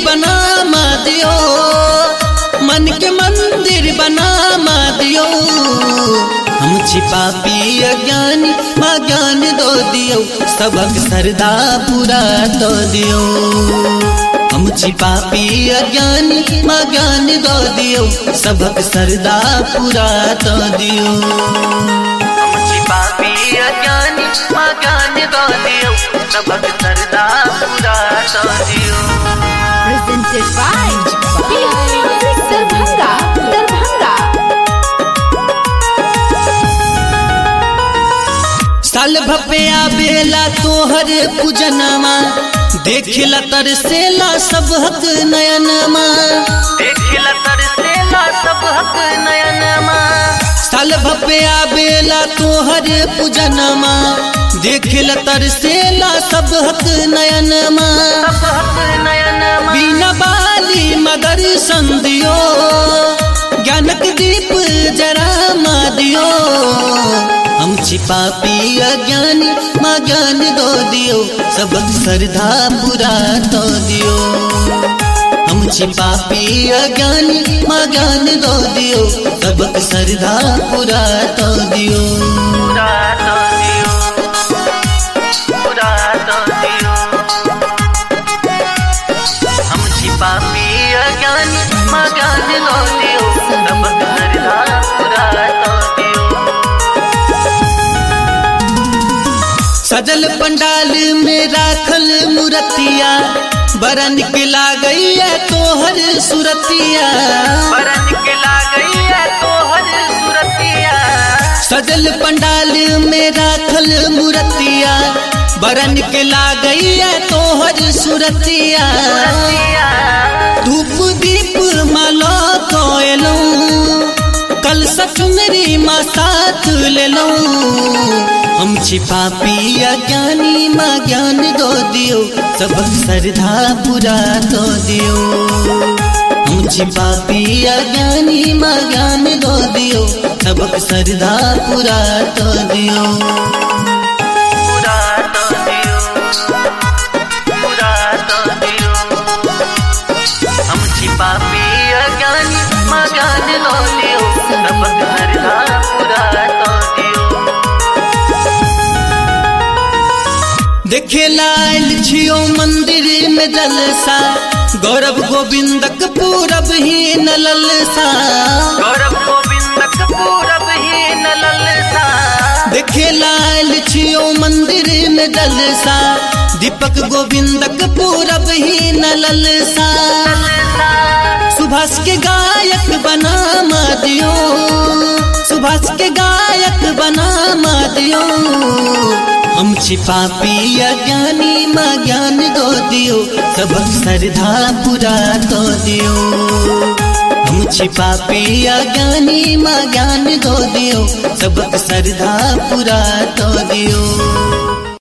बना मा दियो, मन के मंदिर बना मा दियो। हम छिपा पी अज्ञानी माँ ज्ञान दो दियो, सबक सरदा पूरा तो दियो। हम छिपा पी अज्ञानी माँ ज्ञान दो दियो, सबक सरदा पूरा तो दियो। हम छिपा पी अज्ञानी माँ ज्ञान दो दियो, सबक सरदा पूरा तो दियो। Presented by Bihari Music Darbhanga, Darbhanga। साल भपया बेला तोहर पूजनमा, देखिला तरसेला सब हक नयनमा, देखिला तरसेला सब हक नयनमा। साल भपया बेला तोहर पूजनमा, देखिला तरसेला सब हक नयनमा, सब हक नयनमा। बिना बाली मगर संदियो, ज्ञानक दीप जरा मा दियो। हम छिपा पी अज्ञानी माँ ज्ञान दो दियो, सबक सरधा पूरा तो दियो। हम छिपा पी अज्ञानी माँ ज्ञान दो दियो, सबक सरधा पूरा तो दियो। पूरा तो दियो, पूरा तो दियो। हम छिपा पी अज्ञानी माँ ज्ञान दो दियो, सबक सरधा पूरा तो दियो। सजल पंडाल में राखल मूर्तिया, बड़ा निकला गई है तोहर सुरतिया, बड़ा निकला गई है तोहर सुरतिया। सजल पंडाल में राखल मूर्तिया, बड़ा निकला गई है तोहर सुरतिया। धूप दीप माला कोयलो, कल सचुनरी माँ साथ ले लो। हम छिपा पी अज्ञानी माँ ज्ञान दो दियो, सबक सरधा पूरा तो दियो। हम छिपा पी अज्ञानी माँ ज्ञान दो दियो, सबक सरधा पूरा तो दियो। पूरा तो दियो, पूरा तो दियो। हम छिपा पी अज्ञानी माँ ज्ञान दो दियो, सबक सरधा पूरा तो दियो। देखे लाल छियो मंदिर में जलसा, गौरव गोविंदक पूरब ही न ललसा, गौरव गोविंदक पूरब ही न ललसा। देखे लाल छियो मंदिर में जलसा, दीपक गोविंदक पूरब ही न ललसा। सुभाष के गायक बना मा दियो, सुभाष के गायक बना मा दियो। हम छिपा पी अज्ञानी माँ ज्ञान दो दियो, सबक सरधा पूरा तो दियो। हम छिपा पी अज्ञानी माँ ज्ञान दो दियो, सबक सरधा पूरा तो दियो।